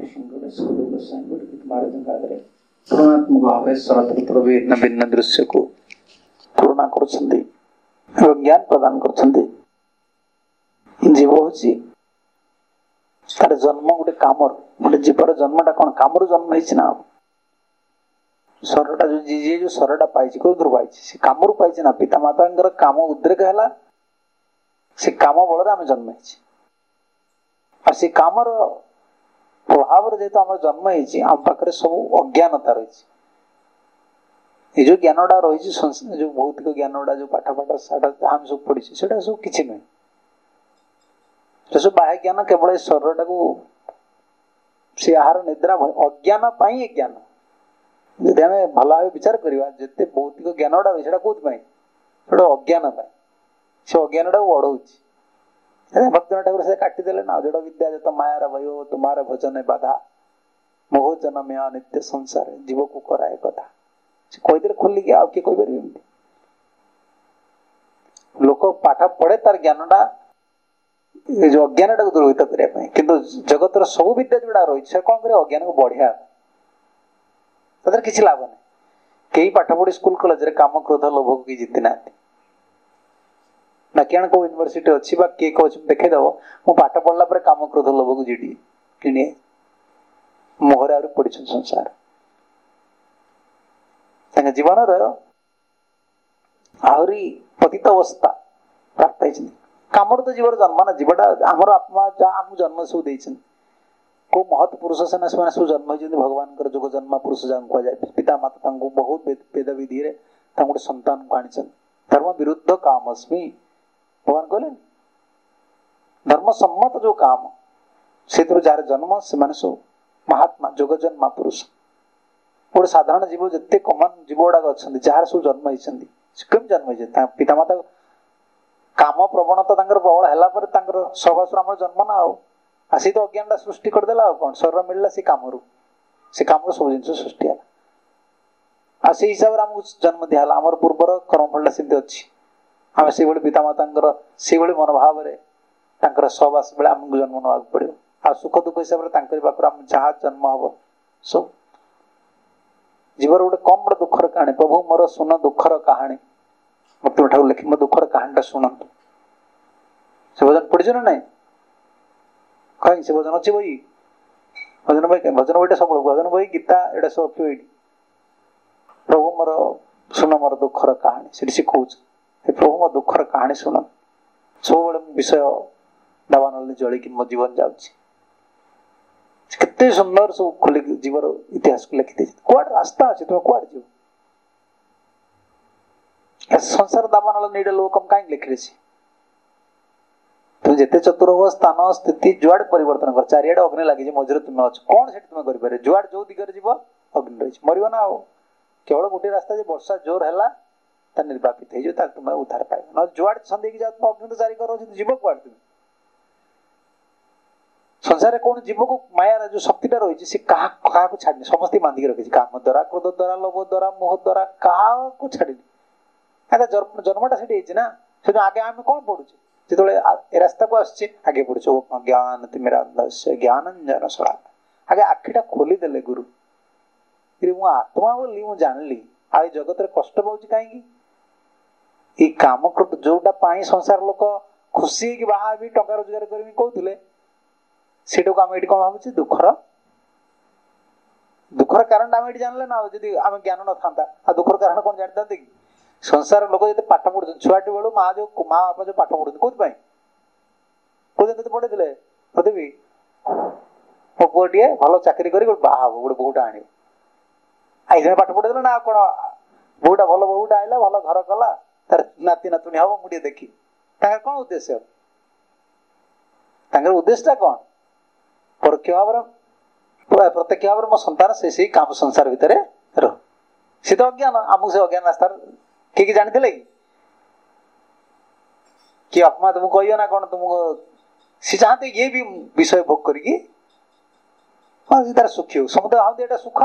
प्रसंग महाराज आगे तुलनात्मक भाव शरत ऋतुर भिन्न भिन्न दृश्य को तुलना कर ज्ञान प्रदान कर जीव हूँ तार जन्म गोटे काम गोटे जीवर जन्मटा कौन काम जन्म हो शरीरटा जो शरीरटा पाई कौन पाई से काम पाई ना पिता माता काम उद्रेक है से काम बल आम जन्म से काम प्रभाव जेहेतु आम जन्म आम पाखे सब अज्ञानता रही जो ज्ञानटा रही जो भौतिक ज्ञानटा जो पाठ आम सब पढ़ी से सब किसी नुहे सब बाह्य ज्ञान केवल शरीर टाक से आहार निद्रा अज्ञान ज्ञान जदि आम भल भाव विचार करवा जिते भौतिक ज्ञानटा रही है कौन अज्ञान से अज्ञान टाक बढ़ाऊँ भक्ति ठाकुर से काटिदेले ना जड़ विद्या जो मायार भय तुम्हारे भजन बाधा मोह जन्म नित्य संसार जीव को कराए कथा से कहीदे खोलिकी आउ किए कहीपर लोक पाठ पढ़े तार ज्ञानटा जो अज्ञान टाक दूरभूत करने किंतु जगतर सब विद्या जोड़ा रही है कौन कर अज्ञान को बढ़िया तर किसी लाभ नहीं कई पाठ पढ़ी स्कूल कॉलेज काम क्रोध लोभ को किए जीति ना ना क्या को यूनिवर्सिटी अच्छी किए कौन देखद मु पाठ पढ़ला काम क्रोध लोभ को जीटी कि मोहर आ पड़ संसार जीवन आहरी पतित अवस्था प्राप्त होती काम तो जीवर जन्म ना जीवटा आमर आत्मा जहाँ आम जन्म सब देते को महत पुरुष से सब जन्म होती भगवान जोग जन्म पुरुष जहाँ कहुए पिता माता बहुत वेद विधि गोटे संतान को आनी धर्म विरुद्ध काम अस्मि भगवान कहले धर्म सम्मत जो काम से जार जन्म से सब महात्मा जोग जन्मा पुरुष गोटे साधारण जीव जिते कमन जीव गुड़ाक अच्छा जार सब जन्म होती कम जन्म होते पिता माता काम प्रवणता प्रबल है सहवासुर आम जन्म ना आसी तो अज्ञान सृष्टि करदेला कौन शरीर मिलला से काम सब जिन सृष्टि है आ से हिसाब से आमको जन्म दिहला आमर पूर्वर कर्मफल सेमती अच्छी आम से पिता माता से मनोभाव सहवास बेले आमको जन्म ना पड़ो आ सुख दुख हिसाब से जहाँ जन्म हम सब जीवर गोटे कम बड़े दुखर कहानी प्रभु मोर सुन दुखर कहानी भक्ति ठाकुर लिखी मो दुखर कहानी शुणु से भजन पढ़ी ना ना कहीं से भजन अच्छी बही भजन बहीटा सब भजन बही गीता एटा सब रखिए प्रभु मोर सुन मोर दुखर कहानी से शिखौ प्रभु मो दुखर कहानी शुण सब विषय दावान जलिकी मो जीवन जाते सुंदर सब खोल जीवर इतिहास को लिखी कौड़ रास्ता अच्छे तुम कौड़ जीव संसार दावान नीड़े लोग कम कहीं लिखले तुम जिते चतुर हो स्थान स्थिति जुआड़ परिवर्तन कर चारिआडे अग्नि लगी मझे तुम अच्छ कौन से तुम कर जुआड़ जो दिगरे जीव अग्नि रही मर ना आ केवल गोटे रास्ता वर्षा जोर है निर्वापित हो तुम उद्धार पाइब ना जुआड़ छंदी जाओ तुम अग्नि तो जारी कर जीव कुआड़ तुम संसार कौन जीव को माया जो शक्तिटा रही सी क्या छाड़ी समस्त बांधिक रखी काम द्वारा क्रोध द्वारा लोभ द्वारा मोह द्वारा क्या छाड़ी जन्मटा से ना से आगे आम कौन पढ़ुचे जो रास्ता को आसचे आगे पढ़ुचे ज्ञान तिमेरा ज्ञानंजन शला आगे आखिटा खोलीदेले गुरु मु आत्मा बोली मु जानली आ जगत कष्ट पाऊँ कहीं काम जोटा संसार लोक खुशी बाहा भी टंका रोजगार करी कहते सेटा को आम ये कौन भावुचे दुखर कारण आम ये जानले ना जी आम ज्ञान न था दुखर कारण कौन जानता कि संसार लोक जो पाठ पढ़ुं छुआटी बेलू माँ बापा जो पाठ पढ़ुं कौन कौन पढ़े पृथ्वी मो पुओटे भल चाकरी कर बाहा गोटे बोहूटा आण आई पाठ पढ़े ना कौन बोहूटा भल बोहूटा आईला भल घर कला तार नाती नातुणी हम मुझे देखी कौन उद्देश्य उद्देश्य कौन परोक्ष भाव प्रत्यक्ष भाव मो संतान से काम संसार भितर रह सी तो अज्ञान आमको से अज्ञान रास्ता किए जानते कि अपमा तुमको कहियो ना कौन तुमको सी चाहते ये भी विषय भोग करी तार सुखी हो समुदाय भाव एटा सुख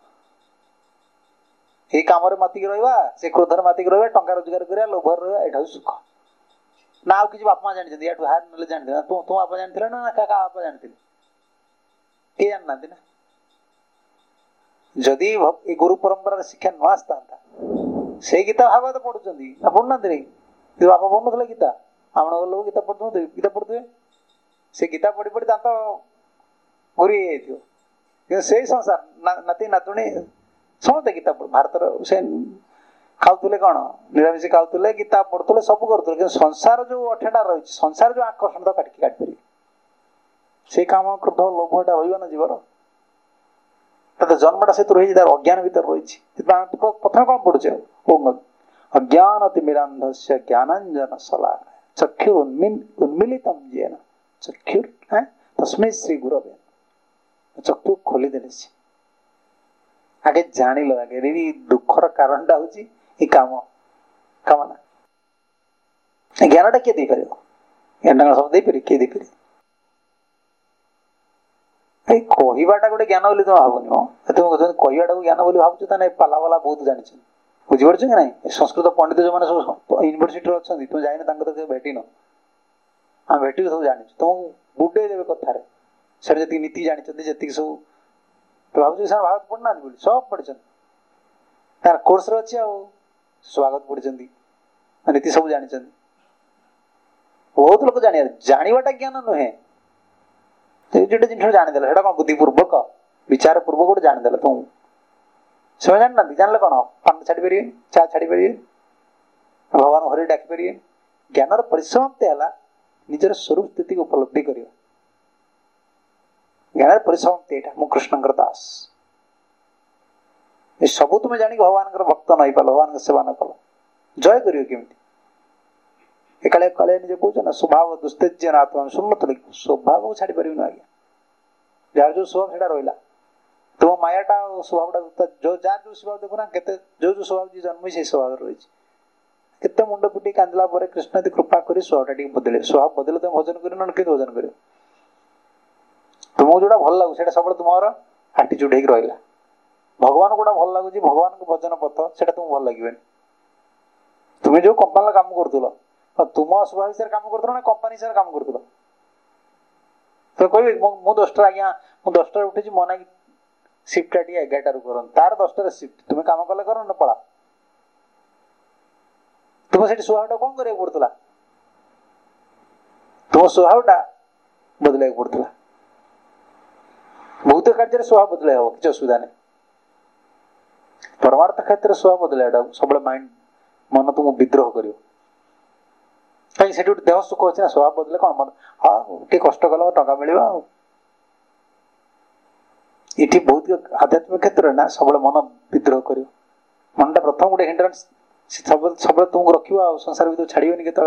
ये काम मातिक रहा से क्रोधर मातिक रहा टंका रोजगार करा लोभर रहा यहाँ सुख ना आउ किसी बापा जानते हार ना जानते तुम बापा जानते ना क्या बापा जानते किए जानना ना जदि ए गुरु परंपरा शिक्षा न आसता से गीता भागवत पढ़ुଛନ୍ତି ना पढ़ुना बापा पढ़ुन गीता आपण लोग गीता पढ़ुए से गीता पढ़ी पढ़ी दांत घुरी से संसार नाती नातुणी समझते गीता भारत से खाऊले कौन निरामिष खाऊले गीता पढ़ुले सब करुले संसार जो अठेटा रही संसार जो आकर्षण तो काटिकी काट पारे से काम क्रोध लोभटा रहा जीवर तो जन्मटा से रही तार अज्ञान भर रही प्रथम कौन पढ़ुचे अज्ञान तिमिरांधस्य ज्ञानांजन शलाकया चक्षुर उन्मीलितम येन चक्षुर तस्मै श्री गुरवे चक्षु खोली देले आगे जानिल आगे दुखर कारणटा हूँ काम कामना ज्ञानटा किए दे पार ज्ञान सब दे पारे किए दे पारे कहवाटा गोटे ज्ञान बोली तुम भावुनि तुम कहवाटा को ज्ञान बोली भावुच पाला वाला बहुत जानी बुझीपार कि ना संस्कृत पंडित जो मैंने सब यूनिभर्सिटी अच्छा तुम जाइन भेट न आम भेट सब जानी तुम बुडे देवे कथार से जी नीति जानते जी सब तो भाव भारत पढ़ना बोली सब पढ़ी तार कोर्स अच्छी स्वागत पढ़ी नीति सब जानी बहुत लोग जानाटा ज्ञान नुहे जो जिन जानीदे कौन बुद्धिपूर्वक विचार पूर्वक गोटे जानीदे तुम से जानना जानले कौन पान छाड़ी पारे चा छाड़ी पारे भगवान घर डाकी पारे ज्ञान परिसमाप्ति है निजर स्वरूप स्थिति को उपलब्धि कर ज्ञान परिसमाप्ति एटा मु कृष्णकर दास ये सब तुम जानी भगवान भक्त नहीं पाल भगवान सेवा न कल जय करियो केमती काले काले निजे कहते ना स्वभाव दुस्तेज्य आत्मा शुणु स्वभाव को छाड़ी पारे आज्ञा जार जो स्वभाव से रहा तुम मायाटा स्वभावटा जो जार जो स्वभाव देखो ना के जो जो स्वभाव जी जन्म से स्वभाव रही केते मुंड पिटी कांदला पर कृष्ण यदि कृपा करी स्वभावटा बदले स्वभाव बदले तुम भजन कर भजन कर तुमको जोड़ा भल लगुच सब तुम आटीट्यूड हो रहा भगवान गोटा भल लगुच भगवान को भजन पथ से तुमको भल लगे तुम्हें जो कंपानी काम कर तुम स्वभाव हिसाब काम कर ना कंपानी हिसाब काम कर तो कह मुझे 10 आज्ञा मुझे 10 उठी मना शिफ्ट 11 कर तार 10 शिफ्ट तुम्हें काम कले कर ना पड़ा तुम से स्वभाव कौन करा पड़ता तुम स्वभावटा बदल पड़ता बहुत कार्य स्वभाव बदल हम किसी असुविधा नहीं परमार्थ क्षेत्र में स्वभाव बदल सब माइंड मन तुमको विद्रोह कर कहीं से देह सुख अच्छे ना स्वभाव बदले कौन मन हाँ टे कष्ट कल टंका मिल ये बहुत आध्यात्मिक क्षेत्र ना सब मन विद्रोह कर मनटा प्रथम गोटे हिंड्रांस सब तुमको रख संसार भर छाड़नी के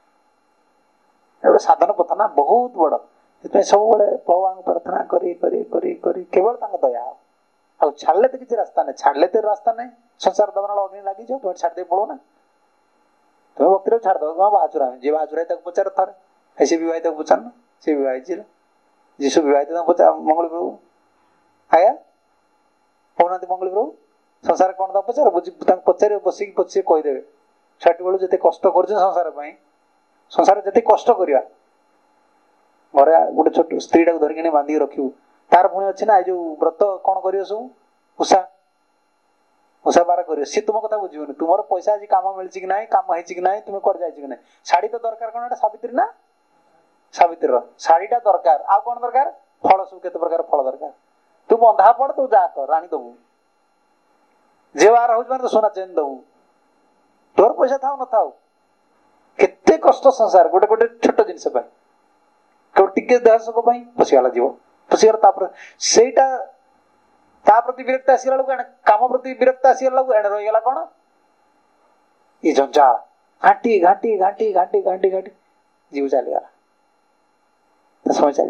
गोटे साधन पथ ना बहुत बड़ से सब भगवान प्रार्थना केवल दया आ छाड़ले तो किसी रास्ता नहीं छाड़ले तो रास्ता नहीं संसार दबना अग्नि लगी जाओ तुम छाड़ दे पड़ो ना तुम्हें भक्ति छाड़ दो बाहाचुरा जी बाहाचुरा तक पचार थारे ऐसे विवाहित पचार से विवाहित जीशु विवाहित पचार मंगल प्रभु आया कहना मंगल प्रभु संसार कौन तक पचार पचार बसिक पचे कहीदेवे छाटी बेलू जिते कष्ट कर संसार जिते कष्ट करवा घर गोटे छोट स्त्री टाक धरिक बांधिक रखू तार पुणी अच्छे ना जो व्रत कौन कर सब उषा उषा बार कर सी तुम कथा बुझे तुम पैसा आज कम मिली कि ना कम हो कि ना तुम्हें कौन जाए कि ना शाढ़ी तो दरकार कौन सावित्री ना सावित्री शाढ़ीटा दरकार आ कौन दरकार फल सब के प्रकार फल दरकार तू बंधा पड़ तू जा कर राणी दबू जे बार हो तो सोना चेन दबू तोर पैसा था न था केते कष्ट संसार गोटे गोटे छोट जिनस टे देह सुख पशिगला जीव पशिगला सेटा प्रति विरक्त आसला काम प्रति विरक्त आसला रहीगला कौन ये जंजाल घाटी घाटी घाटी घाटी घाटी घाटी जीव चलीगला समय चल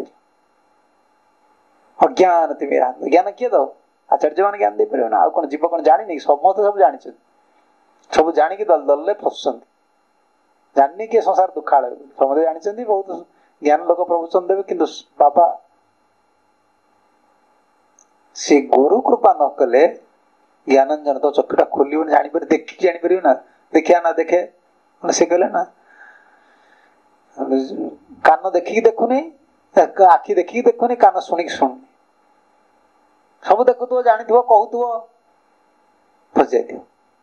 अज्ञान मेरा ज्ञान किए दो आचार्य मान ज्ञान दे पारे ना कौन जीव कौन जानी नहीं समस्त सब जानी सब जानिक दल दल फसुंट जानी किए संसार दुखाड़ समझे जानी बहुत ज्ञान लोक प्रवचन देवे कि बाबा से गुरु कृपा न कले ज्ञानंजन तो चक्षुटा खोल जापर देखिक जापर ना देखिया ना देखे से कहले ना कान देखिकी देखुनी आखि देखिकी देखुनी कान शुणिक शुणुनी सब देखुव जानिथिव कहूथुव फसी जाइथिव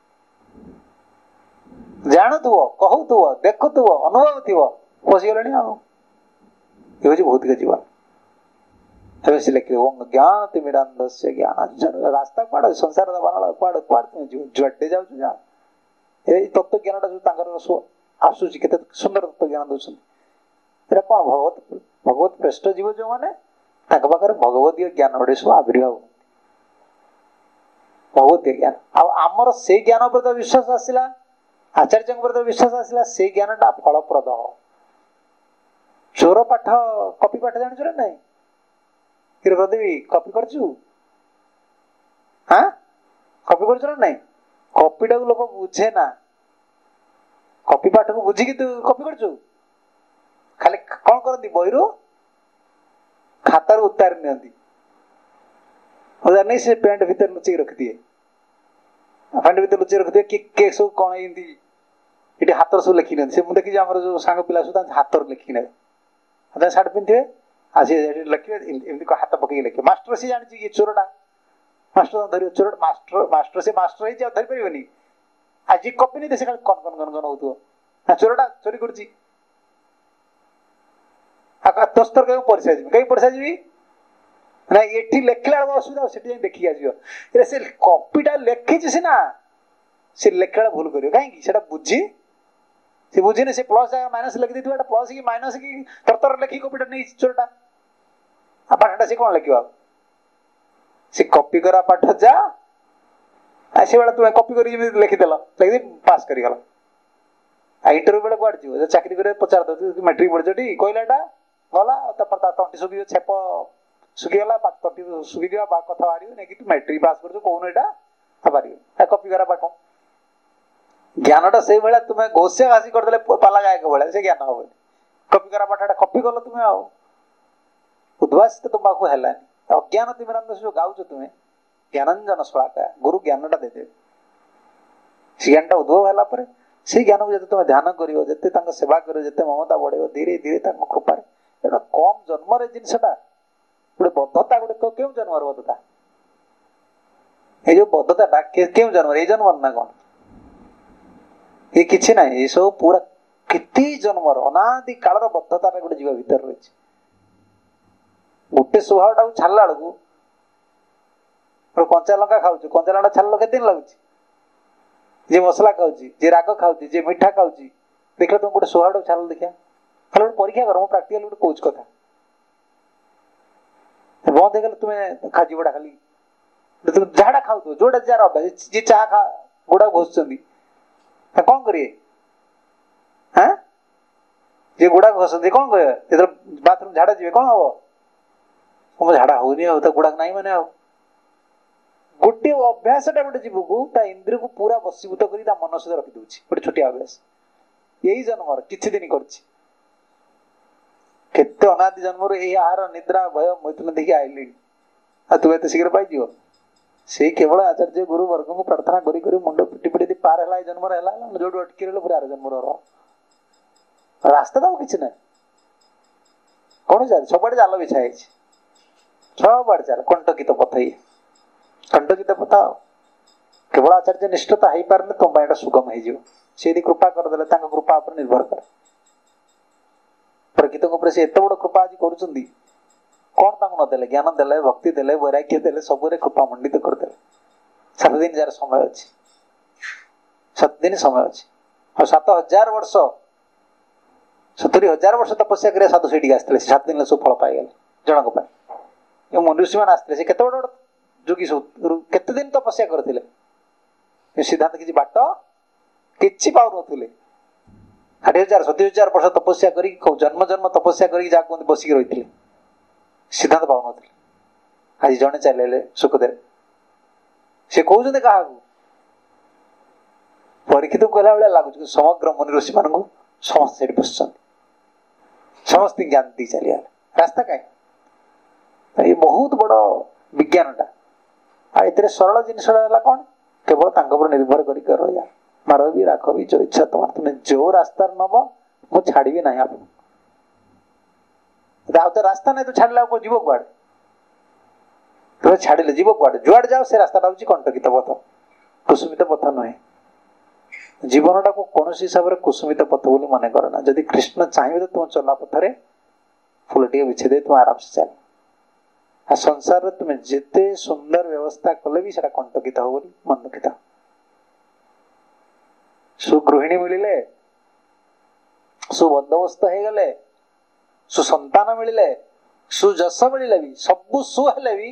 जानुथुव कहूथुव देखुथुव अनुभव थी फसीगले ये भौतिक जीवन से लिखे ज्ञान तिमिरांधस्य ज्ञान रास्ता कौड़ संसार कौड़ कौड़ तुम जीव जुआडे जाऊ जा तत्व ज्ञान आसूँ के सुंदर तत्व ज्ञान दौरान कौन भगवत भगवत पृष्ठ जीव जो मैंने पाखे भगवतीय ज्ञान गुड़े सब आविर्भाव भगवतीय ज्ञान आमर से ज्ञान पर विश्वास आसला आचार्य पर विश्वास आसला से ज्ञानटा फलप्रद चोर पाठ कपि पाठ जान ना नहीं देवी कपि करचु हाँ कपि कर ना नहीं कपिटा को लोक बुझे ना कपि पाठ को बुझी तू कपि करचु खाली कौन करती बही खातार उतार नि नहीं से पेंट भितर लुचि रखी दिए पेंट भितर लुचि रखी दिए किए सब कौन ये हाथ सब लिखी ना देखी जो सांग पिला सब हाथ लिखी ना सार्ट पिंधे आज लिखे एमती हाथ पकई लिखे मास्टर सी जानी ये चोरटा मास्टर धर चोर मास्टर से मास्टर धरी पारे आज कपि नहीं से कन कन कन कन हो चोरटा चोरी कर तस्तर कहीं परिसा जी कहीं परिसा जी ना ये लेखला असुविधा से देखिए आज से कपिटा लिखी सीना से लेखला भूल कर कहीं बुझी से बुझे से प्लस माइनस लिखी देता प्लस कि माइनस कि तरतर लिखी कपिटा नहीं चोरटा पाठटा से कौन लिख से कपि करा पाठ जा से बेला तुम कपि कर लिखिदेल लिखि पास करगल इंटरव्यू बेले कौन जीव चाकरी कर पचार दे मैट्रिक पढ़ी कहलाटा गला तंटी सुखी छेप सुखीगला तंटी सुखी दिवा कथा बाहर नहीं तू मैट्रिक पास कर कौन यहाँ बाहर कपि करा पाठ ज्ञानटा से भाया तुम्हें घोषिया घासी करदे पाला गायक भाया से ज्ञान हम कपि करा पाठटा कपि कल तुम्हें उद्वासित तुम पाक है अज्ञान तिमिरांध जो गाउच तुम्हें ज्ञानंजन शलाका गुरु ज्ञानटा देदेवे से ज्ञानटा उद्भव है से ज्ञान को जो तुम ध्यान कर सेवा कर ममता बढ़े धीरे धीरे कृपा कम जन्म जिनसा गोटे बद्धता गोटे क्यों जन्म बद्धता ये जो बद्धता क्यों जन्म ये जन्म ना कौन ये किसी ना ये सब पूरा किति जन्म अनादि कालर बद्धता गोटे जीव भीतर रही गोटे स्वभाव छाड़ा बेलू कंचा लंका खाऊ कंचा लंका छाड़ के दिन लगुच जे मसला खाऊ जे राग खाऊ जे मीठा खाऊ देख तुम गोटे स्वभाव छाड़ देखा खाली गोटे परीक्षा कर प्राक्टिकल गोटे कौच कथा बंद हो तुम्हें खाजीबड़ा खाली तुम जहां खाऊ जोटा जार अभ्यास जी चाह खा गुड़ा घोषुच्च कौन करिए हाँ जे गुड़ा घोषती कौन कहे जो बाथरूम झाड़ा जी कौन हम झाड़ा होनी गुड़ा ना मैंने गोटे अभ्यास गोटे जीव को इंद्रिय को पूरा बसीभूत कर मन सहित रखी दूसरी गोटे छोटिया अभ्यास यही जन्म किसी दिन करते अनादि जन्म आहार निद्रा भय मैथुन देखिए आईली तुम एत शीघ्र पाई से केवल आचार्य गुरु वर्ग को प्रार्थना करी मुंड पिटी पिटी पार है जन्म जो अटकी रहा पूरा जन्म रास्ता तो किसी ना कौन जाए सबुआड़े जाल बिछा सबुआड़े जाल कंटकित पथ ये कंटकित पथ केवल आचार्य निष्ठता हो पारे तुम पर सुगम हो कृपा करदे कृपा पर निर्भर कर प्रकृत से एत बड़ कृपा आज कर कौन नदेले ज्ञान देले भक्ति देले वैराग्य देले सब कृपा मंडित करदे 7 दिन जार समय अच्छी 7 दिन समय अच्छी और 7000 वर्ष 70,000 वर्ष तपस्या कर साधु से आसते 7 दिन सब फल पाई जनक मनुष्य मैंने आसते केत बड़ जोगी सब केते दिन तपस्या करते सिद्धांत किसी बाट कि पाऊ नुले 60,000 70,000 वर्ष तपस्या कर जन्म जन्म तपस्या कर बसिक रही सिद्धांत पाऊ न आज जड़े चले सुखदेव से कहते क्या परीक्षित कहला भाया लगुच समग्र मुनि ऋषि मान समस्त बस समस्त ज्ञान दी चली रास्ता कहीं ये बहुत बड़ विज्ञानटा ए सरल जिनस कौन केवल पर निर्भर कर रहा मार भी राख भी जो इच्छा तुम्हारे तुम्हें जो रास्ता नब मुझे छाड़ी ना आप तो रास्ता नहीं तो छाड़े जीव कड़े ଥରେ ଛାଡ଼ିଲେ ଯିବ କୁଆଡେ? ଯୁଆଡେ ଯାଅ ସେ ରାସ୍ତାଟା ହଉଛି କଣ୍ଟକିତ ପଥ, କୁସୁମିତ ପଥ ନୁହେଁ। ଜୀବନଟାକୁ କୌଣସି ହିସାବରେ କୁସୁମିତ ପଥ ବୋଲି ମନେ କର ନା। ଯଦି କୃଷ୍ଣ ଚାହିଁବେ ତ ତୁମ ଚଲା ପଥରେ ଫୁଲ ଟିକେ ବିଛେଇ ଦେଇ ତୁମ ଆରାମସେ ଚାଲ। ଆଉ ସଂସାରରେ ତୁମେ ଯେତେ ସୁନ୍ଦର ବ୍ୟବସ୍ଥା କଲେ ବି ସେଟା କଣ୍ଟକିତ ହବ ବୋଲି ମନେ ରଖିଥାଅ। ସୁଗୃହିଣୀ ମିଳିଲେ, ସୁବନ୍ଦୋବସ୍ତ ହେଇଗଲେ, ସୁସନ୍ତାନ ମିଳିଲେ, ସୁଯଶ ମିଳିଲେ ବି, ସବୁ ସୁ ହେଲେ ବି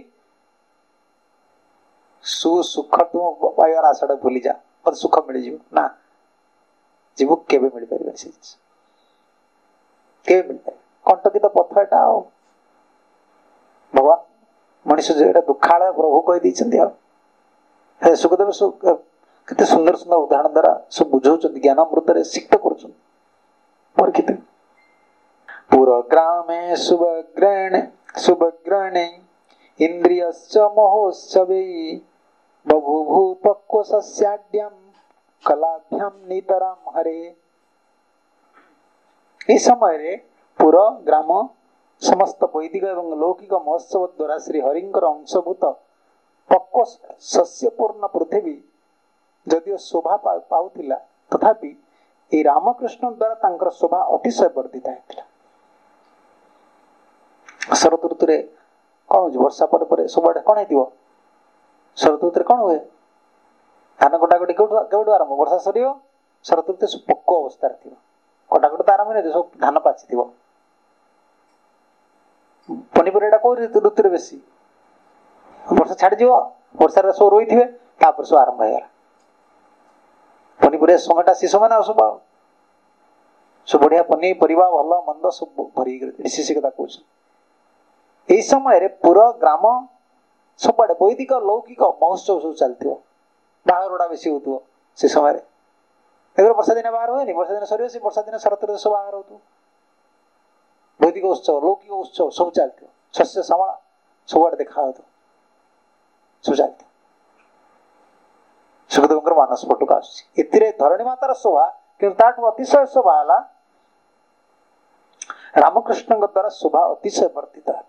ସୁଖ ତୁମ ପାଇବାର ଆଶାଟା ଭୁଲିଯା, ମତେ ସୁଖ ମିଳିଯିବ ନା, ଯିବ କେବେ ମିଳିପାରିବନି ସେ ଜିନିଷ, କେବେ ମିଳିପାରିବ। କଣ୍ଟକିତ ପଥ ଏଟା। ଆଉ ଭଗବାନ ମଣିଷ ଏଟା ଦୁଃଖାଳୟ ପ୍ରଭୁ କହିଦେଇଛନ୍ତି। ଆଉ ସୁଖଦେବ କେତେ ସୁନ୍ଦର ସୁନ୍ଦର ଉଦାହରଣ ଦ୍ଵାରା ସବୁ ବୁଝଉଛନ୍ତି, ଜ୍ଞାନାମୃତରେ ସିକ୍ତ କରୁଛନ୍ତି। ପରୀକ୍ଷିତ ପୁରଗ୍ରାମେ ସୁଭଗ୍ରଣେ ଇନ୍ଦ୍ରିୟଶ୍ଚ ମହୋତ୍ସବେ ବଭୂଭୂ ପକ୍ୱ ସସ୍ୟାଢ୍ୟଂ କଲାଭ୍ୟାଂ ନିତରାଂ ହରେ। এই ସମୟରେ ପୁର ଗ୍ରାମ ସମସ୍ତ ବୈଦିକ ଏବଂ ଲୌକିକ ମହୋତ୍ସବ ଦ୍ୱାରା ଶ୍ରୀ ହରିଙ୍କର ଅଂଶଭୂତ ପକ୍ୱ ଶସ୍ୟପୂର୍ଣ୍ଣ ପୃଥିବୀ ଯଦିଓ ଶୋଭା ପାଉଥିଲା, ତଥାପି ଏହି ରାମକୃଷ୍ଣ ଦ୍ୱାରା ତାଙ୍କର ଶୋଭା ଅତିଶୟ ବର୍ଦ୍ଧିତ ହେଇଥିଲା। ଶରତ ଋତୁରେ କଣ ହଉଛି? ବର୍ଷା ପରେ ପରେ ସବୁଆଡେ କଣ ହେଇଥିବ? ଶରତ ଋତୁରେ କଣ ହୁଏ? ଧାନ କଟାକଟି କେଉଠୁ ଆରମ୍ଭ? ବର୍ଷା ସରିବ, ଶରତ ଋତୁରେ ସବୁ ପୋକ ଅବସ୍ଥାରେ ଥିବ। କଟାକଟି ତ ଆରମ୍ଭ ହେଇନଥିବ, ସବୁ ଧାନ ପାଚିଥିବ। ପନିପରିବାଟା କୋଉ ଋତୁରେ ବେଶୀ? ବର୍ଷା ଛାଡିଯିବ, ବର୍ଷାରେ ସବୁ ରୋଇଥିବେ, ତାପରେ ସବୁ ଆରମ୍ଭ ହେଇଗଲା। ପନିପରିବା ସମୟଟା ସେ ସମୟ ନା ସବୁ ସବୁ ବଢିଆ ପନିପରିବା ଭଲ ମନ୍ଦ ସବୁ ଭରିକି ସେ କଥା କହୁଛନ୍ତି। এই ସମୟରେ ପୁର ଗ୍ରାମ ସବୁଆଡେ ବୈଦିକ ଲୌକିକ ମହୋତ୍ସବ ସବୁ ଚାଲିଥିବ, ବାହାଘର ଗୁଡା ବେଶୀ ହଉଥିବ ସେ ସମୟରେ। ଏଗୁলো ବର୍ଷା ଦିନେ ବାହାଘର ହୁଏନି? ବର୍ଷା ଦିନ ସରିବ, ସେ ବର୍ଷା ଦିନ ଶରତ ଋତୁରେ ସବୁ ବାହାଘର ହଉଥିବ। ବୈଦିକ ଉତ୍ସବ ଲୌକିକ ଉତ୍ସବ ସବୁ ଚାଲିଥିବ, ଶସ୍ୟ ଶ୍ୟାମଳ ସବୁଆଡେ ଦେଖା ହଉଥିବ, ସବୁ ଚାଲିଥିବ। ସୁଖଦେବଙ୍କର ମାନସ ପଟକୁ ଆସୁଛି। ଏଥିରେ ଧରଣୀ ମାତାର ଶୋଭା, କିନ୍ତୁ ତାଠୁ ଅତିଶୟ ଶୋଭା ହେଲା ରାମକୃଷ୍ଣଙ୍କ ଦ୍ୱାରା ଶୋଭା ଅତିଶୟ ବର୍ଦ୍ଧିତ ହେଲା।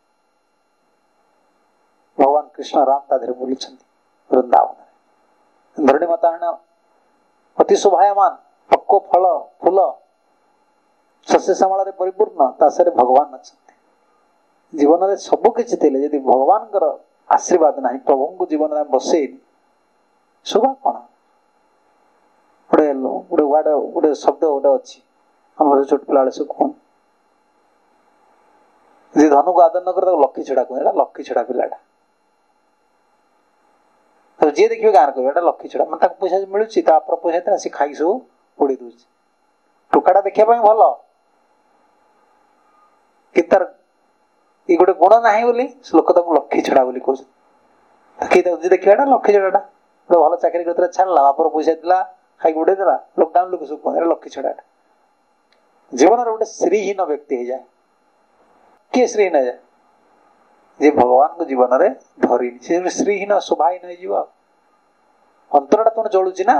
ଭଗବାନ କୃଷ୍ଣ ରାମ ତା ଦେହରେ ବୁଲୁଛନ୍ତି ବୃନ୍ଦାବନରେ। ଧରଣୀ ମାତା ଅତି ଶୋଭାୟମାନ, ପକ୍ୱ ଫଳ ଫୁଲ ଶସ୍ୟ ଶ୍ୟାମଳରେ ପରିପୂର୍ଣ୍ଣ, ତା ସାରେ ଭଗବାନ ଅଛନ୍ତି। ଜୀବନରେ ସବୁ କିଛି ଥିଲେ ଯଦି ଭଗବାନଙ୍କର ଆଶୀର୍ବାଦ ନାହିଁ, ପ୍ରଭୁଙ୍କୁ ଜୀବନରେ ବସେଇନି, ଶୋଭା କଣ? ଗୋଟେ ଶବ୍ଦ ଗୋଟେ ଅଛି ଆମର ଛୋଟ ପିଲାବେଳେ ସବୁ କୁହନ୍ତି, ଯେ ଧନକୁ ଆଦର ନ করে ତାକୁ ଲକ୍ଷ୍ମୀ ଛଡା କୁହେ। ଏଟା ଲକ୍ଷ୍ମୀ ଛଡା ପିଲାଟା, ଯିଏ ଦେଖିବେ ଗାଁରେ କହିବେ ଏଟା ଲକ୍ଷ୍ମୀ ଛଡା। ମାନେ ତାକୁ ପଇସା ମିଳୁଛି, ତା ବାପର ପଇସା ଥିଲା, ସେ ଖାଇକି ସବୁ ପୋଡି ଦଉଛି। ଟୋକାଟା ଦେଖିବା ପାଇଁ ଭଲ, କିନ୍ତୁ ତାର ଏଇ ଗୋଟେ ଗୁଣ ନାହିଁ ବୋଲି ଲୋକ ତାକୁ ଲକ୍ଷ୍ମୀ ଛଡା ବୋଲି କହୁଛନ୍ତି। ଯିଏ ଦେଖିବା ଏଟା ଲକ୍ଷ୍ମୀ ଛଡାଟା, ଗୋଟେ ଭଲ ଚାକିରି କରିଥିଲା, ଛାଡିଲା, ବାପର ପଇସା ଥିଲା, ଖାଇକି ଉଡେଇ ଦେଲା, ଲକଡାଉନ ଲୋକ ସବୁ କୁହନ୍ତି ଏଟା ଲକ୍ଷ୍ମୀ ଛଡାଟା। ଜୀବନରେ ଗୋଟେ ଶ୍ରୀହୀନ ବ୍ୟକ୍ତି ହେଇଯାଏ। କିଏ ଶ୍ରୀହୀନ ହେଇଯାଏ? ଯେ ଭଗବାନଙ୍କ ଜୀବନରେ ଧରିନି, ସେ ଶ୍ରୀହୀନ ଶୋଭାହୀନ ହେଇଯିବ। ଅନ୍ତରଟା ତୁମର ଜଳୁଛି ନା।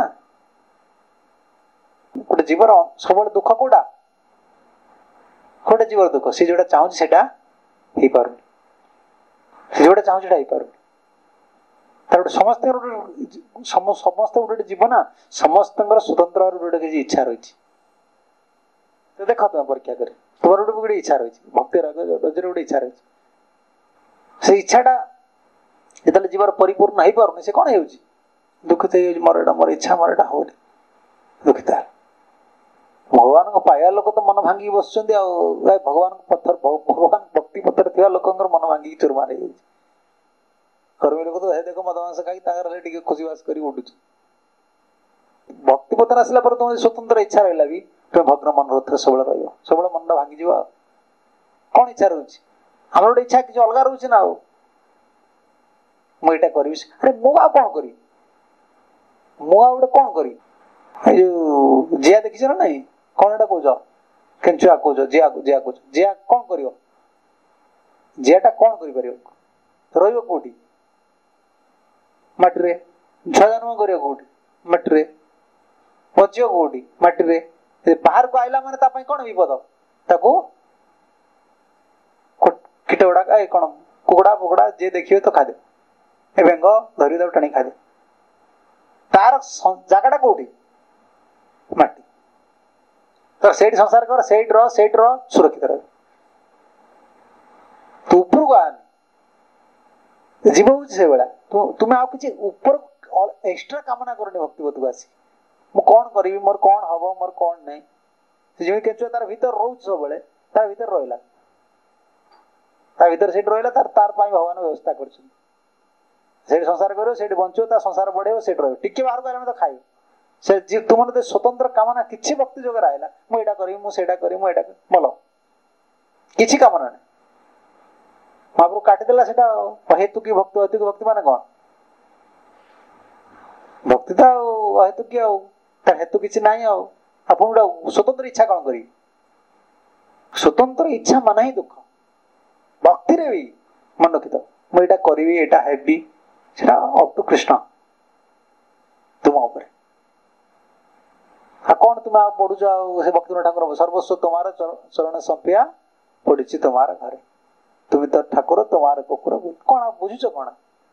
ଗୋଟେ ଜୀବର ସବୁବେଳେ ଦୁଃଖ କୋଉଟା? ଗୋଟେ ଜୀବର ଦୁଃଖ, ସେ ଯୋଉଟା ଚାହୁଁଛି ସେଟା ହେଇପାରୁନି, ସେ ଯୋଉଟା ଚାହୁଁଛି ସେଟା ହେଇପାରୁନି। ତାର ଗୋଟେ ସମସ୍ତଙ୍କର ଗୋଟେ ଜୀବ ନା, ସମସ୍ତଙ୍କର ସ୍ୱତନ୍ତ୍ର ଗୋଟେ କିଛି ଇଚ୍ଛା ରହିଛି। ତ ଦେଖ ତୁମେ ପରୀକ୍ଷା କରି, ତୁମର ଗୋଟେ ଇଚ୍ଛା ରହିଛି, ଭକ୍ତି ରଜରେ ଗୋଟେ ଇଚ୍ଛା ରହିଛି। ସେଇ ଇଚ୍ଛାଟା ଯେତେବେଳେ ଜୀବନ ପରିପୂର୍ଣ୍ଣ ହେଇପାରୁନି, ସେ କଣ ହେଉଛି? ଦୁଃଖିତ ହେଇଯାଉଛି, ମୋର ଇଚ୍ଛା, ମୋର ଏଟା ହଉନି, ଦୁଃଖିତ। ଭଗବାନଙ୍କ ପାଇବା ଲୋକ ତ ମନ ଭାଙ୍ଗିକି ବସୁଛନ୍ତି। ଆଉ ଭଗବାନ ଭକ୍ତି ପଥରେ ଥିବା ଲୋକଙ୍କର ମନ ଭାଙ୍ଗିକି ଚୁରମାର ହେଇଯାଉଛି। କର୍ମୀ ଲୋକ ତ ଦେଖ ମଦ ମାଂସ ଖାଇକି ତାଙ୍କର ଟିକେ ଖୁସିବାସ କରି ଉଠୁଛି। ଭକ୍ତି ପଥରେ ଆସିଲା ପରେ ତୁମର ସ୍ୱତନ୍ତ୍ର ଇଚ୍ଛା ରହିଲା ବି, ତୁମେ ଭଗ୍ନ ମନୋରଥରେ ସବୁବେଳେ ରହିବ, ସବୁବେଳେ ମନଟା ଭାଙ୍ଗିଯିବ। ଆଉ କଣ ଇଚ୍ଛା ରହୁଛି? ଆମର ଗୋଟେ ଇଚ୍ଛା କିଛି ଅଲଗା ରହୁଛି ନା। ଆଉ ମୁଁ ଏଇଟା କରିବି, ଆରେ ମୁଁ ଆଉ କଣ କରିବି, ମୁଁ ଆଉ ଗୋଟେ କଣ କରିବି? ଏଇ ଯୋଉ ଜିଆ ଦେଖିଛ ନା ନାଇଁ? କଣ ଏଟା କହୁଛ? କେଞ୍ଚୁଆ କହୁଛ, ଜିଆ କହୁଛ। ଜିଆ କଣ କରିବ? ଜିଆଟା କଣ କରିପାରିବ? ରହିବ କୋଉଠି? ମାଟିରେ। ଛୁଆ ଜନ୍ମ କରିବ କୋଉଠି? ମାଟିରେ। ବଞ୍ଚିବ କୋଉଠି? ମାଟିରେ। ବାହାରକୁ ଆଇଲା ମାନେ ତା ପାଇଁ କଣ ବିପଦ? ତାକୁ କୀଟ ଗୁଡାକ, କଣ କୁକୁଡା ଫୁକୁଡା ଯିଏ ଦେଖିବେ ତ ଖାଦ୍ୟ, ଏ ବେଙ୍ଗ ଧରି ତାକୁ ଟାଣି ଖାଇଦେ। ତାର ଜାଗାଟା କୋଉଠି? ମାଟି। ତ ସେଇଠି ସଂସାର କର, ସେଇଠି ରହ ସୁରକ୍ଷିତ ରହ। ତୁ ଉପରକୁ ଆନି, ଜୀବ ହଉଛି ସେଇଭଳିଆ। ତୁମେ ଆଉ କିଛି ଉପର ଏକ୍ସଟ୍ରା କାମନା କରନି ଭକ୍ତିବତକୁ ଆସି। ମୁଁ କଣ କରିବି, ମୋର କଣ ହବ, ମୋର କଣ ନାହିଁ। ସେ ଯେମିତି କେଞ୍ଚୁଆ ତାର ଭିତରେ ରହୁଛି ସବୁବେଳେ, ତା ଭିତରେ ରହିଲା, ତା ଭିତରେ ସେଇଠି ରହିଲା, ତାର ପାଇଁ ଭଗବାନ ବ୍ୟବସ୍ଥା କରିଛନ୍ତି। ସେଇଠି ସଂସାର କରିବ, ସେଇଠି ବଞ୍ଚିବ, ତା ସଂସାର ବଢେଇବ, ସେଇଠି ରହିବ। ଟିକେ ବାହାରକୁ ଆସିଲେ ତ ଖାଇବ। ସେ ତୁମର ଯଦି ସ୍ୱତନ୍ତ୍ର କାମନା କିଛି ଭକ୍ତି ଯୋଗରେ ଆଇଲା, ମୁଁ ଏଇଟା କରିବି, ମୁଁ ସେଇଟା କରିବି, ମୁଁ ଏଇଟା କରିବି, ଭଲ, କିଛି କାମନା ନାହିଁ। ମହାପ୍ରଭୁ କାଟିଦେଲା ସେଟା। ଅହେତୁକି ଭକ୍ତି, ଅହେତୁକି ଭକ୍ତି ମାନେ କଣ? ଭକ୍ତି ତ ଆଉ ଅହେତୁକି, ଆଉ ତାର ହେତୁ କିଛି ନାହିଁ। ଆଉ ଆପଣ ଗୋଟେ ସ୍ୱତନ୍ତ୍ର ଇଚ୍ଛା କଣ କରିବି? ସ୍ୱତନ୍ତ୍ର ଇଚ୍ଛା ମାନେ ହିଁ ଦୁଃଖ। ଭକ୍ତିରେ ବି ମନେ ରଖିଥାଅ, ମୁଁ ଏଇଟା କରିବି, ଏଇଟା ହେବି, ସେଟା ଅପ୍ ଟୁ କୃଷ୍ଣ, ତୁମ ଉପରେ। ଆଉ କଣ ତୁମେ ଆଉ ପଢୁଛ? ଆଉ ସେ ଭକ୍ତିବିନୋଦ ଠାକୁର ସର୍ବସ୍ୱ ତୁମାର ଚରଣ ସଂପିଆ ପଡିଛି ତୁମାର ଘରେ, ତୁମେ ତ ଠାକୁର ତୁମାର କୁକୁର। କଣ ବୁଝୁଛ? କଣ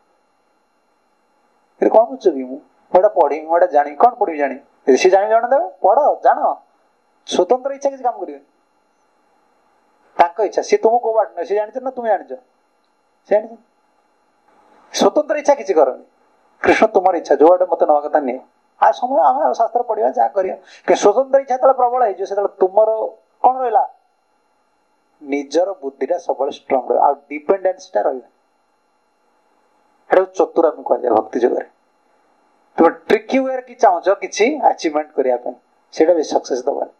କଣ ବୁଝୁଛ କି? ମୁଁ ଏଇଟା ପଢିବି, ମୁଁ ଏଇଟା ଜାଣିବି। କଣ ପଢିବି, ଜାଣିବି? ସେ ଜାଣି ଜଣେ ଦେବେ, ପଢ, ଜାଣ। ସ୍ୱତନ୍ତ୍ର ଇଚ୍ଛା କିଛି କାମ କରିବେ, ତାଙ୍କ ଇଚ୍ଛା। ସିଏ ତୁମକୁ କୋଉ ବାଟ ନାହିଁ, ସେ ଜାଣିଛ ନା ତୁମେ ଜାଣିଛ? ସେ ଜାଣିଛ। ସ୍ୱତନ୍ତ୍ର ଇଚ୍ଛା କିଛି କରନି। କୃଷ୍ଣ ତୁମର ଇଚ୍ଛା, ଯୋଉଆଟେ ମତେ ନେବା କଥା ନିଅ। ଆଉ ସମୟ ଆମେ ଶାସ୍ତ୍ର ପଢିବା, ଯାହା କରିବା। କିନ୍ତୁ ସ୍ୱତନ୍ତ୍ର ଇଚ୍ଛା ଯେତେବେଳେ ପ୍ରବଳ ହେଇଯିବ, ସେତେବେଳେ ତୁମର କଣ ରହିଲା? ନିଜର ବୁଦ୍ଧିଟା ସବୁବେଳେ ଷ୍ଟ୍ରଙ୍ଗ ରହିବ, ଆଉ ଡିପେଣ୍ଡେନ୍ସଟା ରହିବ। ସେଟା ଚତୁରାମି କୁହାଯାଏ ଭକ୍ତି ଯୁଗରେ। ତୁମେ ଟ୍ରିକି ୱେରେ କି ଚାହୁଁଛ କିଛି ଆଚିଭମେଣ୍ଟ କରିବା ପାଇଁ, ସେଇଟା ବି ସକ୍ସେସ ଦବନି।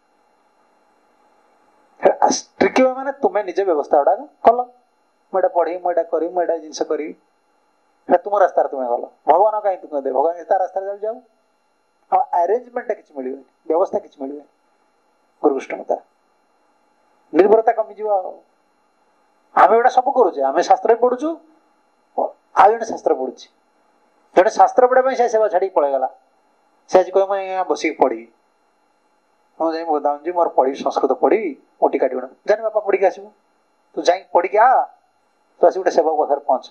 ଟ୍ରିକି ୱେ ମାନେ ତୁମେ ନିଜେ ବ୍ୟବସ୍ଥା ଗୁଡାକ କଲ, ମୁଁ ଏଇଟା ପଢିବି, ମୁଁ ଏଇଟା କରିବି, ମୁଁ ଏଇଟା ଜିନିଷ କରିବି, ସେଟା ତୁମ ରାସ୍ତାରେ ତୁମେ ଗଲ। ଭଗବାନ କାହିଁ ତୁମେ ଦେବେ? ଭଗବାନ ତା ରାସ୍ତାରେ ଯାଉ। ଆଉ ଆରେଞ୍ଜମେଣ୍ଟ କିଛି ମିଳିବନି, ବ୍ୟବସ୍ଥା କିଛି ମିଳିବନି। ଗୁରୁକୃଷ୍ଣତା ନିର୍ଭରତା କମିଯିବ। ଆଉ ଆମେ ଏଗୁଡା ସବୁ କରୁଛେ, ଆମେ ଶାସ୍ତ୍ର ବି ପଢୁଛୁ, ଆଉ ଜଣେ ଶାସ୍ତ୍ର ପଢୁଛି। ଜଣେ ଶାସ୍ତ୍ର ପଢିବା ପାଇଁ ସେ ସେବା ଛାଡିକି ପଳେଇଗଲା। ସେ ଆଜି କହିବ ମୁଁ ବସିକି ପଢିବି, ମୁଁ ଯାଇ ଗୋଦାମ ଯିବି, ମୋର ପଢିବି, ସଂସ୍କୃତ ପଢିବି, ମୋଟି କାଟିବ। ଜାଣି ବାପା ପଢିକି ଆସିବୁ, ତୁ ଯାଇକି ପଢିକି ଆ, ତୁ ଆସି ଗୋଟେ ସେବକ ପାଖରେ ପହଞ୍ଚ।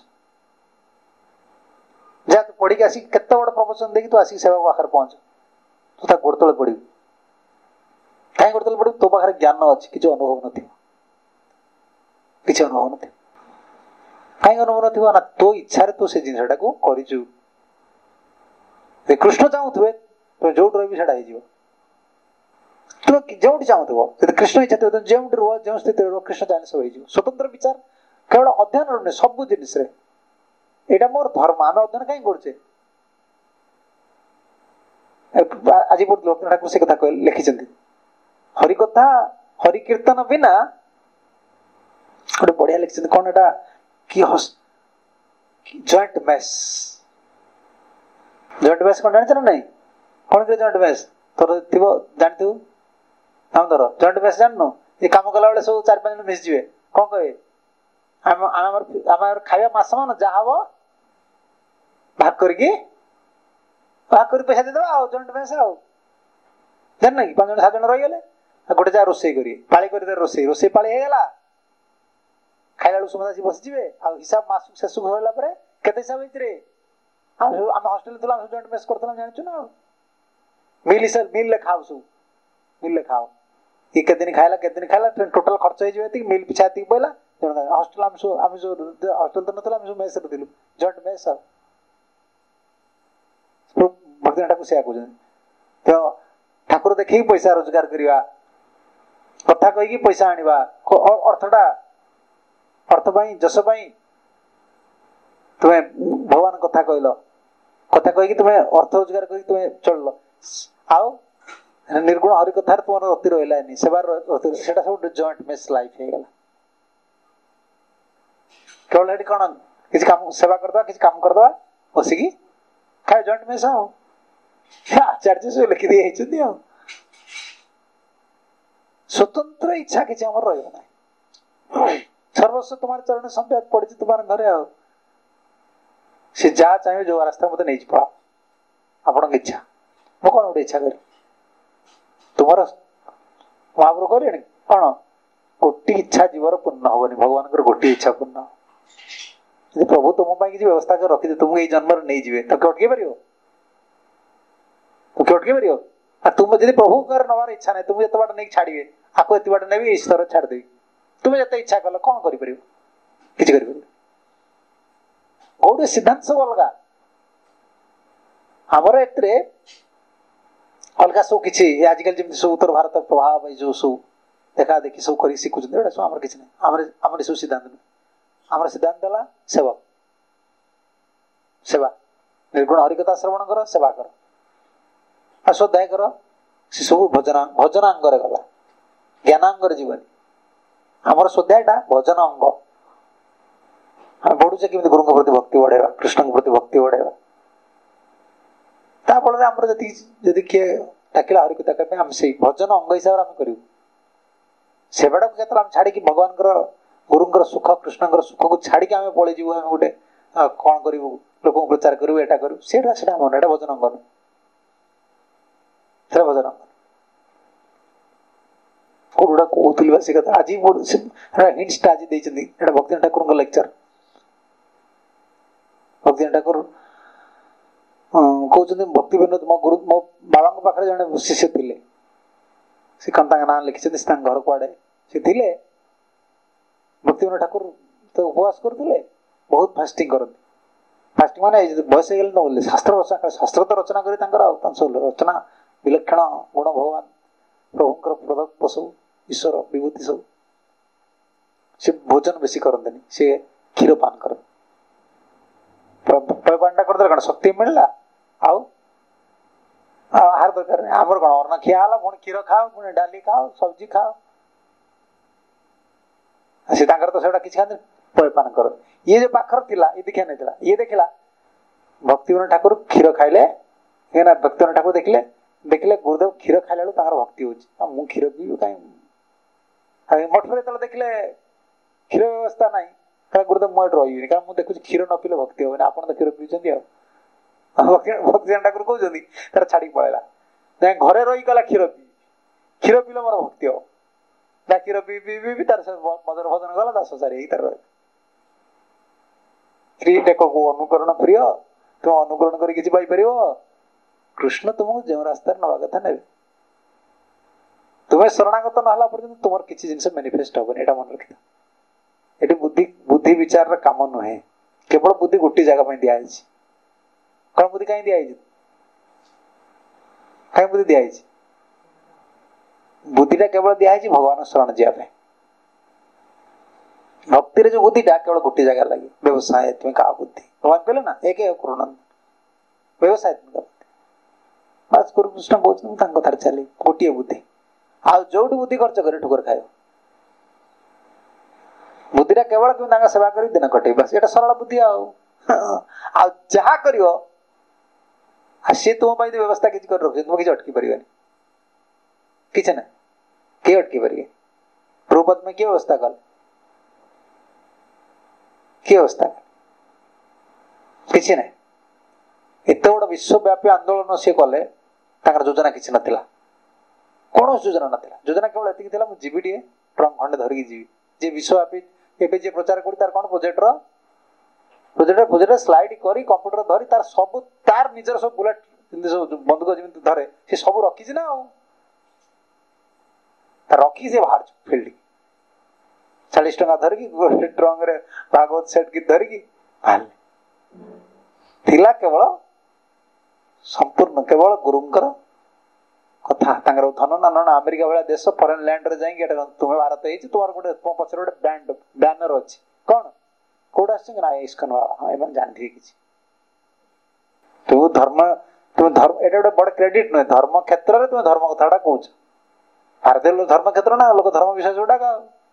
ଯା, ତୁ ପଢିକି ଆସିକି କେତେ ବଡ ପ୍ରବଚନ ଦେଇକି ତୁ ଆସିକି ସେବକ ପାଖରେ ପହଞ୍ଚ। ତୁ ତା ଗୋଡ ତଳେ ପଡିବୁ। କାହିଁ ଗୋଡ ତଳେ ପଡିବୁ? ତୋ ପାଖରେ ଜ୍ଞାନ ଅଛି, କିଛି ଅନୁଭବ ନଥିବ, କିଛି ଅନୁଭବ ନଥିବ। କାହିଁକି ଅନୁଭବ ନଥିବ? ନା ତୋ ଇଚ୍ଛାରେ ତୁ ସେ ଜିନିଷଟାକୁ କରିଛୁ। କୃଷ୍ଣ ଚାହୁଁଥିବେ ତୁମେ ଯୋଉଠି ରହିବି ସେଟା ହେଇଯିବ। ତୁମେ ଯୋଉଠି ଚାହୁଁଥିବ, ଯଦି କୃଷ୍ଣ ଇଚ୍ଛା ଥିବ, ଯେଉଁଠି ରୁହ, ଯେଉଁ ସ୍ଥିତିରେ ରୁହ, କୃଷ୍ଣ ଚାହିଁଲେ ସବୁ ହେଇଯିବ। ସ୍ୱତନ୍ତ୍ର ବିଚାର କେବଳ ଅଧ୍ୟୟନ ନୁହେଁ, ସବୁ ଜିନିଷରେ। ଏଇଟା ମୋର ଧର୍ମ, ଆମେ ଅଧ୍ୟୟନ କାହିଁ କରୁଛେ? ଆଜି ବହୁତ ଠାକୁର ସେ କଥା ଲେଖିଛନ୍ତି, ହରିକଥା ହରିକୀର୍ତ୍ତନ ବିନା, ଗୋଟେ ବଢିଆ ଲେଖିଛନ୍ତି। କଣ ଏଟା କି ଜଏଣ୍ଟ ମେସ୍। ଜଏଣ୍ଟ ମେସ୍ କଣ ଜାଣିଛ ନା ନାଇଁ? କଣ କି ଜଏଣ୍ଟ ମେସ୍? ତୋର ଥିବ, ଜାଣିଥିବୁ। ଆମେ ଧର ଜଏଣ୍ଟ ମେସ୍ ଜାଣିନୁ? ଏ କାମ କଲା ବେଳେ ସବୁ 4-5 ଜଣ ମିଶିଯିବେ, କଣ କହିବେ? ଆମର ଖାଇବା ମାସ ମାନ ଯାହା ହବ ଭାଗ କରି ପଇସା ଦେଇଦବା। ଆଉ ଜଏଣ୍ଟ ମେସ୍ ଆଉ ଜାଣିନ କି? 5 ଜଣ 7 ଜଣ ରହିଗଲେ, ଗୋଟେ ଯାହା ରୋଷେଇ କରିବେ, ପାଳି କରିଦେବେ। ରୋଷେଇ ପାଳି ହେଇଗଲା, ଖାଇଲା ବେଳକୁ ସମସ୍ତେ ଆସି ବସିଯିବେ। ଆଉ ହିସାବ ମାସକୁ ଶେଷକୁ ହେଲା ପରେ କେତେ ହିସାବ ହେଇଛି? ଆମେ ହଷ୍ଟେଲରେ ଥିଲା, ଆମେ ଜଏଣ୍ଟ ମେସ୍ କରୁଥିଲା, ଜାଣିଛୁ ନା? ଆଉ ମିଲ୍ ଲେଖା ହବ, ସବୁ ମିଲ୍ ଲେଖା ହବ। ଇଏ କେତେ ଦିନ ଖାଇଲା, ଟୋଟାଲ ଖର୍ଚ୍ଚ ହେଇଯିବ ଏତିକି, ମିଲ୍ ପିଛା ଏତିକି ପଇଲା। ହଷ୍ଟେଲ ଆମେ ଯୋଉ ହଷ୍ଟେଲ ତ ନଥିଲା, ଆମେ ସବୁ ମେସ୍ରେ ଥିଲୁ, ଜଏଣ୍ଟ ମେସ୍। ଆଉ ଭକ୍ତିନାଥକୁ ସେୟା କହୁଛନ୍ତି। ତ ଠାକୁର ଦେଖିକି ପଇସା ରୋଜଗାର କରିବା, କଥା କହିକି ପଇସା ଆଣିବା, ଅର୍ଥ ପାଇଁ, ଯଶ ପାଇଁ ତୁମେ ଭଗବାନ କଥା କହିଲ, କଥା କହିକି ତୁମେ ଅର୍ଥ ରୋଜଗାର କରିକି ତୁମେ ଚଳିଲ। ଆଉ ନିର୍ଗୁଣ ହରି କଥାରେ ତୁମର ରତି ରହିଲାନି, ସେବାର ସେଟା ସବୁ ଜଏଣ୍ଟ ମେସ୍ ଲାଇଫ ହେଇଗଲା। କେବଳ ଏଠି କଣ କିଛି କାମ ସେବା କରିଦବା, କିଛି କାମ କରିଦବା, ବସିକି ଖାଇବା, ଜଏଣ୍ଟ ମେସ୍। ଆଉ ଆଚାର୍ଯ୍ୟ ସବୁ ଲେଖିଦେଇ ହେଇଛନ୍ତି। ଆଉ ସ୍ୱତନ୍ତ୍ର ଇଚ୍ଛା କିଛି ଆମର ରହିବ ନାହିଁ। ସର୍ବସ୍ୱ ତୁମାର ଚରଣ ସଂପିଆ ପଡିଛି ତୁମାର ଘରେ। ଆଉ ସେ ଯାହା ଚାହିଁବେ, ଯୋଉ ରାସ୍ତା ମତେ ନେଇଛି ପଳା, ଆପଣଙ୍କ ଇଚ୍ଛା। ମୁଁ କଣ ଗୋଟେ ଇଚ୍ଛା କରିବି? ତୁମର ମହାପ୍ରଭୁ କରିବେନି କଣ? ଗୋଟିଏ ଇଚ୍ଛା ଜୀବର ପୂର୍ଣ୍ଣ ହବନି, ଭଗବାନଙ୍କର ଗୋଟିଏ ଇଚ୍ଛା ପୂର୍ଣ୍ଣ। ଯଦି ପ୍ରଭୁ ତୁମ ପାଇଁ କିଛି ବ୍ୟବସ୍ଥା କରି ରଖିଥିବେ ତୁମକୁ ଏଇ ଜନ୍ମରେ ନେଇଯିବେ ତ କିଏ ଅଟକେଇ ପାରିବ? କିଏ ଅଟକେଇ ପାରିବ? ଆଉ ତୁମ ଯଦି ପ୍ରଭୁଙ୍କର ନେବାର ଇଚ୍ଛା ନାହିଁ, ତୁମକୁ ଯେତେ ବାଟ ନେଇକି ଛାଡ଼ିବେ, ଆକୁ ଏତେ ବାଟ ନେବି ଏଇ ସ୍ତରରେ ଛାଡ଼ିଦେବି, ତୁମେ ଯେତେ ଇଚ୍ଛା କଲ କଣ କରିପାରିବ? କିଛି କରିପାରିବ। ଗୋଟେ ସିଦ୍ଧାନ୍ତ ସବୁ ଅଲଗା। ଆମର ଏଥିରେ ଅଲଗା ସବୁ କିଛି ଆଜିକାଲି ଯେମିତି ସବୁ ଉତ୍ତର ଭାରତ ପ୍ରଭାବ ଏଇ ଯୋଉ ସବୁ ଦେଖା ଦେଖି ସବୁ କରି ଶିଖୁଛନ୍ତି, ଏଇଟା ସବୁ ଆମର କିଛି ନାହିଁ। ଆମର ସବୁ ସିଦ୍ଧାନ୍ତ ନାହିଁ। ଆମର ସିଦ୍ଧାନ୍ତ ହେଲା ସେବକ, ସେବା, ନିର୍ଗୁଣ ହରିକଥା ଶ୍ରବଣ କର, ସେବା କର, ଆଉ ଶ୍ରଦ୍ଧା କର। ସେ ସବୁ ଭଜନାଙ୍ଗରେ ଗଲା, ଜ୍ଞାନାଙ୍ଗରେ ଯିବନି। ଆମର ଶ୍ରଦ୍ଧାଟା ଭଜନ ଅଙ୍ଗ। ଆମେ ପଢୁଛେ କେମିତି ଗୁରୁଙ୍କ ପ୍ରତି ଭକ୍ତି ବଢେଇବା, କୃଷ୍ଣଙ୍କ ପ୍ରତି ଭକ୍ତି ବଢେଇବା। ତା ଫଳରେ ଆମର ଯଦି କିଏ ଡାକିଲା ହରିକଥା କରିବା ପାଇଁ, ଆମେ ସେଇ ଭଜନ ଅଙ୍ଗ ହିସାବରେ ଆମେ କରିବୁ। ସେବାଟାକୁ କେତେବେଳେ ଆମେ ଛାଡିକି ଭଗବାନଙ୍କର ଗୁରୁଙ୍କର ସୁଖ, କୃଷ୍ଣଙ୍କର ସୁଖକୁ ଛାଡିକି ଆମେ ପଳେଇଯିବୁ, ଆମେ ଗୋଟେ କଣ କରିବୁ, ଲୋକଙ୍କୁ ପ୍ରଚାର କରିବୁ, ଏଟା କରିବୁ, ସେଟା ଆମର ଏଟା ଭଜନ ଅଙ୍ଗ ନୁହେଁ। ସେଟା ଭଜନ ଅଙ୍ଗ। କୋଉଟା କହୁଥିଲି ବା ସେ କଥା ଆଜି ହିଣ୍ଟସଟା ଆଜି ଦେଇଛନ୍ତି। ଏଟା ଭକ୍ତି ଠାକୁରଙ୍କ ଲେକ୍ଚର। ଭକ୍ତି ଠାକୁର କହୁଛନ୍ତି ଭକ୍ତି ବିନୋଦ ମୋ ବାବାଙ୍କ ପାଖରେ ଜଣେ ଶିଷ୍ୟ ଥିଲେ। ସେ କଣ ତାଙ୍କ ନାଁ ଲେଖିଛନ୍ତି, ସେ ତାଙ୍କ ଘର କୁଆଡେ ସେ ଥିଲେ। ଭକ୍ତି ବିନୋଦ ଠାକୁର ତ ଉପବାସ କରୁଥିଲେ, ବହୁତ ଫାଷ୍ଟିଂ କରନ୍ତି। ଫାଷ୍ଟିଂ ମାନେ ବୟସ ହେଇଗଲେ ନ ବୋଲିଲେ ଶାସ୍ତ୍ର ତ ରଚନା କରି ତାଙ୍କର ରଚନା ବିଲକ୍ଷଣ ଗୁଣ, ଭଗବାନ ପ୍ରଭୁଙ୍କର ପ୍ରଦତ୍ତ ସବୁ ଈଶ୍ୱର ବିଭୂତି ସବୁ। ସେ ଭୋଜନ ବେଶୀ କରନ୍ତିନି, ସେ କ୍ଷୀର ପାନ କରନ୍ତି। ପାନଟା କରିଦେଲେ କଣ ଶକ୍ତି ମିଳିଲା, ଆଉ ଆହାର ଦରକାର ନାହିଁ। ଆମର କଣ ଅନ୍ନ ଖିଆ ହେଲା, ପୁଣି କ୍ଷୀର ଖାଅ, ପୁଣି ଡାଲି ଖାଅ, ସବଜି ଖାଅ। ସେ ତାଙ୍କର ତ ସେଗୁଡା କିଛି ଖାଆନ୍ତି, ପାନ କର। ଇଏ ଯୋଉ ପାଖରେ ଥିଲା, ଇଏ ଦୀକ୍ଷା ନେଇଥିଲା, ଇଏ ଦେଖିଲା ଭକ୍ତିବିନୋଦ ଠାକୁର କ୍ଷୀର ଖାଇଲେ, ଭକ୍ତିବିନୋଦ ଠାକୁର ଦେଖିଲେ ଗୁରୁଦେବ କ୍ଷୀର ଖାଇଲା ବେଳକୁ ତାଙ୍କର ଭକ୍ତି ହଉଛି, ଆଉ ମୁଁ କ୍ଷୀର ପିଇବି କାହିଁ? ମଠରେ ଯେତେବେଳେ ଦେଖିଲେ କ୍ଷୀର ବ୍ୟବସ୍ଥା ନାହିଁ, କାରଣ ଗୁରୁଦେବ ମୁଁ ଏଠି ରହିବିନି, କାରଣ ମୁଁ ଦେଖୁଛି କ୍ଷୀର ନ ପିଇଲେ ଭକ୍ତି ହବନି, ଆପଣ ତ କ୍ଷୀର ପିଉଛନ୍ତି। ଆଉ ଭକ୍ତିବିନୋଦ ଠାକୁର କହୁଛନ୍ତି ତାର ଛାଡିକି ପଳେଇଲା, ଘରେ ରହିଗଲା କ୍ଷୀର ପିଇଲେ ମୋର ଭକ୍ତି ହବ। ତା କ୍ଷୀର ପିଇ ତାର ମଦନ ଭଜନ ଗଲା, ତା ସଂସାରୀ ହେଇକି ତାର ରହିଲା। ସ୍ତ୍ରୀ ଦେଖକୁ ଅନୁକରଣ ପ୍ରିୟ, ତୁମେ ଅନୁକରଣ କରି କିଛି ପାଇପାରିବ? କୃଷ୍ଣ ତୁମକୁ ଯେଉଁ ରାସ୍ତାରେ ନେବା କଥା ନେବେ। ତୁମେ ଶରଣାଗତ ନହେଲା ପର୍ଯ୍ୟନ୍ତ ତୁମର କିଛି ଜିନିଷ ମ୍ୟାନିଫେଷ୍ଟ ହବନି, ଏଇଟା ମନେ ରଖିଥା। ଏଠି ବୁଦ୍ଧି ବିଚାରର କାମ ନୁହେଁ। କେବଳ ବୁଦ୍ଧି ଗୋଟିଏ ଜାଗା ପାଇଁ ଦିଆହେଇଛି। କଣ ବୁଦ୍ଧି କାହିଁ ଦିଆହେଇଛି? କାହିଁ ବୁଦ୍ଧି ଦିଆହେଇଛି? ବୁଦ୍ଧିଟା କେବଳ ଦିଆହେଇଛି ଭଗବାନ ଶରଣ ଯିବା ପାଇଁ। ଭକ୍ତିରେ ଯୋଉ ବୁଦ୍ଧିଟା କେବଳ ଗୋଟିଏ ଜାଗା ଲାଗେ, ବ୍ୟବସାୟ ତୁମେ କାହା ବୁଦ୍ଧି ଭଗବାନ କହିଲେ ନା, ଏକ କରୁଣ ବ୍ୟବସାୟ ତୁମେ ବାସ ଗୁରୁ କୃଷ୍ଣ କହୁଛନ୍ତି, ମୁଁ ତାଙ୍କ କଥାରେ ଚାଲି ଗୋଟିଏ ବୁଦ୍ଧି। ଆଉ ଯୋଉଠି ବୁଦ୍ଧି ଖର୍ଚ୍ଚ କରି ଠୁକର ଖାଇବ। ବୁଦ୍ଧିଟା କେବଳ କିନ୍ତୁ ତାଙ୍କ ସେବା କରି ଦିନ କଟେଇବ, ଏଟା ସରଳ ବୁଦ୍ଧି। ଆଉ ଯାହା କରିବ, ଆଉ ସିଏ ତୁମ ପାଇଁ ବ୍ୟବସ୍ଥା କିଛି କରି ରଖୁଛି, ତୁମ କିଛି ଅଟକି ପାରିବନି, କିଛି ନାହିଁ, କିଏ ଅଟକି ପାରିବେ? ପ୍ରଭୁପଦ ପାଇଁ କିଏ ବ୍ୟବସ୍ଥା କଲେ? କିଏ ବ୍ୟବସ୍ଥା କଲେ? କିଛି ନାହିଁ। ଏତେ ବଡ ବିଶ୍ୱବ୍ୟାପୀ ଆନ୍ଦୋଳନ ସିଏ କଲେ, ତାଙ୍କର ଯୋଜନା କିଛି ନଥିଲା, କୌଣସି ଯୋଜନା ନଥିଲା। ଯୋଜନା କେବଳ ଏତିକି ଥିଲା, ମୁଁ ଯିବି ଟିକେ ଟ୍ରଙ୍କ ଖଣ୍ଡେ ଧରିକି ଯିବି। ଯେ ବିଶ୍ୱବ୍ୟାପୀ ଏବେ ଯିଏ ପ୍ରଚାର କରୁ, ତାର କଣ ପ୍ରୋଜେକ୍ଟର ସ୍ଲାଇଡ କରି କମ୍ପ୍ୟୁଟର ଧରି ତାର ସବୁ, ତାର ନିଜର ସବୁ ବୁଲେଟ ସବୁ ବନ୍ଧୁକ ଯେମିତି ଧରେ, ସେ ସବୁ ରଖିଛି ନା। ଆଉ ରଖି ସେ ବାହାରୁଛୁ ଫିଲ୍ଡ 40 ଟଙ୍କା ଧରିକି ଗୋଟେ ଟ୍ରଙ୍କରେ ଭାଗବତ ସେଟ୍ କି ଧରିକି ବାହାରିଲେ। ଥିଲା କେବଳ ସମ୍ପୂର୍ଣ୍ଣ କେବଳ ଗୁରୁଙ୍କର କଥା। ତାଙ୍କର ଧନ ନା ଆମେରିକା ଭଳିଆ ଦେଶ, ଫରେନ୍ ଲ୍ୟାଣ୍ଡରେ ଯାଇକି ଏଟା ତୁମେ ଭାରତ ହେଇଛି, ତୁମର ଗୋଟେ ତୁମ ପଛରେ ଗୋଟେ ବ୍ୟାନର ଅଛି, କଣ କୋଉଟା ଆସିଛନ୍ତି ନା ଇସ୍କନ ବାବା, ହଁ ଏମାନେ ଜାଣିଥିବେ କିଛି। ତୁମେ ଧର୍ମ ଏଟା ଗୋଟେ ବଡ କ୍ରେଡିଟ ନୁହେଁ। ଧର୍ମ କ୍ଷେତ୍ରରେ ତୁମେ ଧର୍ମ କଥାଟା କହୁଛ। ଭାରତୀୟ ଧର୍ମ କ୍ଷେତ୍ର ନା, ଲୋକ ଧର୍ମ ବିଶ୍ୱାସ ଗୁଡାକ।